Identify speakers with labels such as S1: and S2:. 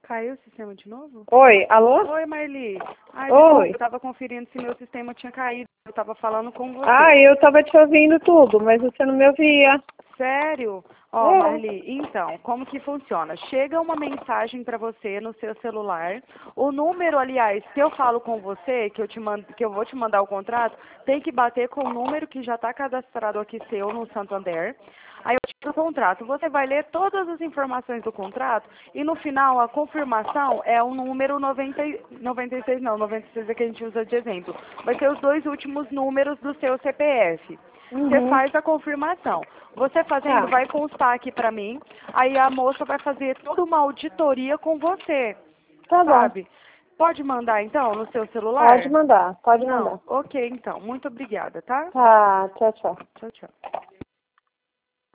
S1: Caiu o sistema de novo?
S2: Oi, alô?
S1: Oi, Marli. Ai,
S2: Oi.
S1: eu estava conferindo se meu sistema tinha caído. Eu estava falando com você.
S2: Ah, eu tava te ouvindo tudo, mas você não me ouvia.
S1: Sério? Ó, Marli, então, como que funciona? Chega uma mensagem para você no seu celular. O número, aliás, que eu falo com você, que eu vou te mandar o contrato, tem que bater com o número que já está cadastrado aqui seu no Santander. Aí eu tiro o contrato. Você vai ler todas as informações do contrato e no final a confirmação é o número 96 não, 96 é que a gente usa de exemplo. Vai ser os dois últimos números do seu CPF. Você
S2: Uhum.
S1: faz a confirmação. Você fazendo
S2: Tá,
S1: vai constar aqui pra mim, aí a moça vai fazer toda uma auditoria com você,
S2: tá bom.
S1: sabe? Pode mandar então no seu
S2: Pode
S1: celular?
S2: mandar, pode mandar.
S1: Não? Ok, então. Muito obrigada, tá?
S2: Tá, tchau, tchau.
S1: Tchau, tchau.